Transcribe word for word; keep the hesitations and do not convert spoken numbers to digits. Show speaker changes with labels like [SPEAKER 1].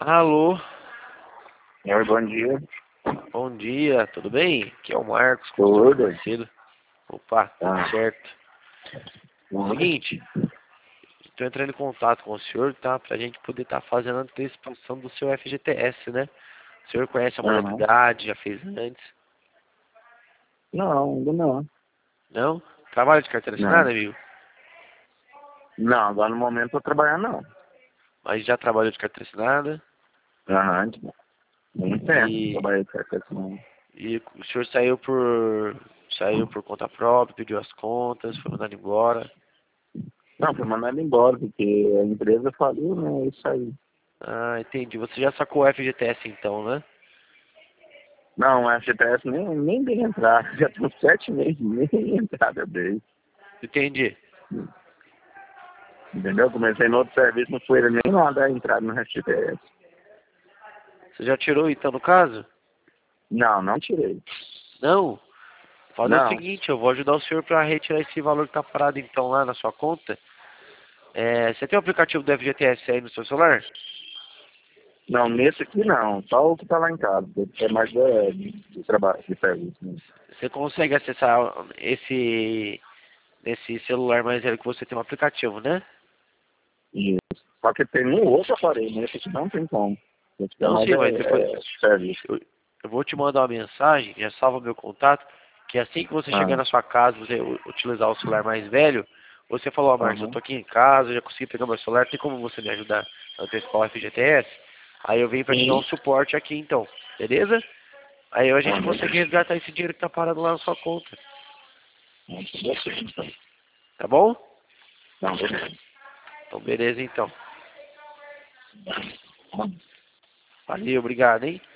[SPEAKER 1] Alô,
[SPEAKER 2] Oi, bom dia.
[SPEAKER 1] bom dia, tudo bem? Aqui é o Marcos, construtor
[SPEAKER 2] Tudo.
[SPEAKER 1] parceiro. Opa, tudo
[SPEAKER 2] Tá.
[SPEAKER 1] certo.
[SPEAKER 2] Tudo.
[SPEAKER 1] Seguinte, estou entrando em contato com o senhor, tá? Pra gente poder estar fazendo a antecipação do seu F G T S, né? O senhor conhece a
[SPEAKER 2] Uhum.
[SPEAKER 1] modalidade, já fez antes?
[SPEAKER 2] Não, ainda não.
[SPEAKER 1] Não? Trabalho de carteira
[SPEAKER 2] Não.
[SPEAKER 1] assinada, amigo?
[SPEAKER 2] Não, agora no momento eu tô trabalhando não.
[SPEAKER 1] Mas já trabalhou de carteira assinada?
[SPEAKER 2] Aham, muito tempo.
[SPEAKER 1] E,
[SPEAKER 2] Trabalhei com essa questão.
[SPEAKER 1] e o senhor saiu por saiu por conta própria, pediu as contas, foi mandado embora.
[SPEAKER 2] Não, foi mandado embora, porque a empresa faliu, né? É isso aí.
[SPEAKER 1] Ah, entendi. Você já sacou o F G T S então, né?
[SPEAKER 2] Não, o F G T S nem, nem dei entrada. Já tem uns sete meses, nem entrada dei.
[SPEAKER 1] Entendi.
[SPEAKER 2] Entendeu? Comecei no outro serviço, não foi nem nada a entrada no F G T S.
[SPEAKER 1] Você já tirou então no caso?
[SPEAKER 2] Não, não tirei.
[SPEAKER 1] Não? Fazer o
[SPEAKER 2] Não.
[SPEAKER 1] seguinte, eu vou ajudar o senhor para retirar esse valor que tá parado então lá na sua conta. É, você tem o aplicativo do F G T S aí no seu celular?
[SPEAKER 2] Não, nesse aqui não. Só o que tá lá em casa. É mais de, de trabalho, de serviço. Né?
[SPEAKER 1] Você consegue acessar esse esse celular mais velho que você tem um aplicativo, né?
[SPEAKER 2] Isso. Só que tem um outro aparelho, né? Que não tem como. Esse que é
[SPEAKER 1] Não,
[SPEAKER 2] mais
[SPEAKER 1] sim, mas
[SPEAKER 2] é,
[SPEAKER 1] depois
[SPEAKER 2] é serviço.
[SPEAKER 1] eu, eu vou te mandar uma mensagem, já salva meu contato, que assim que você
[SPEAKER 2] Ah,
[SPEAKER 1] chegar na sua casa, você u- utilizar o celular mais velho, você falou, ó, Marcos, eu
[SPEAKER 2] aham.
[SPEAKER 1] tô aqui em casa, já consegui pegar meu celular, tem como você me ajudar a antecipar o F G T S? Aí eu venho pra te dar
[SPEAKER 2] Sim.
[SPEAKER 1] um suporte aqui então, beleza? Aí a gente
[SPEAKER 2] Ah,
[SPEAKER 1] consegue
[SPEAKER 2] beleza.
[SPEAKER 1] resgatar esse dinheiro que tá parado lá na sua conta,
[SPEAKER 2] Não, beleza, então.
[SPEAKER 1] tá bom?
[SPEAKER 2] Não, beleza.
[SPEAKER 1] Então beleza então.
[SPEAKER 2] Ah,
[SPEAKER 1] Valeu, obrigado, hein?